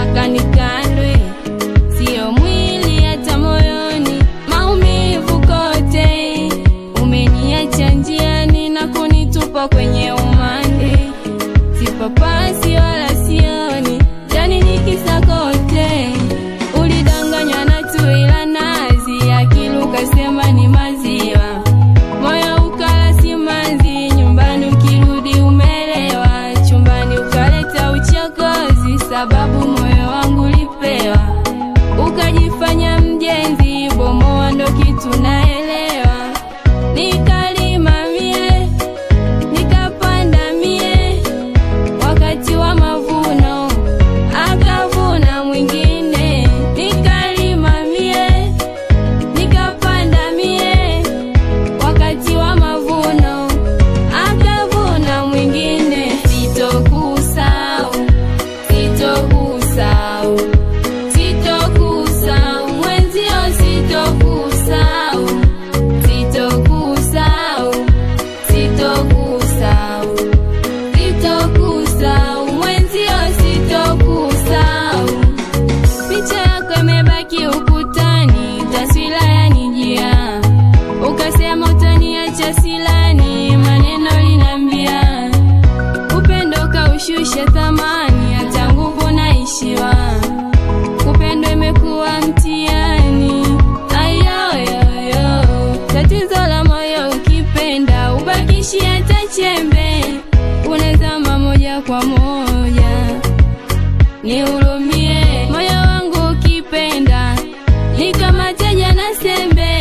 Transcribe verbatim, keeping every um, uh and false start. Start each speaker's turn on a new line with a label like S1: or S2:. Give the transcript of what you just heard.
S1: nataka nikandwe, sio mwili hata moyoni, maumivu kote. Umeniacha njiani na kunitupa kwenye umande, sipapasi wala sioni, jani nikisa kote. Ulidanganywa na tui la nazi, akili ukasema ni maziwa, moyo ukala simanzi, nyumbani ukirudi umelewa, chumbani ukaleta uchokozi, sababu moyo wangu lipewa. Ukajifanya mjenzi, bomoa ndo kitu naelewa. Nikalima mie, nikapanda mie, wakati wa mavuno akavuna mwingine. Nikalima mie, nikapanda mie, wakati wa mavuno akavuna mwingine. Sitokusahau, sitokusahau, sitokusahau mwenzio, sitokusahau, sitokusahau, sitokusahau, sitokusahau mwenzio, sitokusahau. Picha yako imebaki ukutani, taswira yanijia, ukasema utaniacha silani, maneno linambia, upendo kaushusha thamani, hata nguvu naishiwa, upendo imekuwa mtihani. Ayoyoyo, tatizo la moyo, ukipenda ubakishi hata chembe, unazama moja kwa moja. Nihurumie moyo wangu, ukipenda ni kama teja na sembe,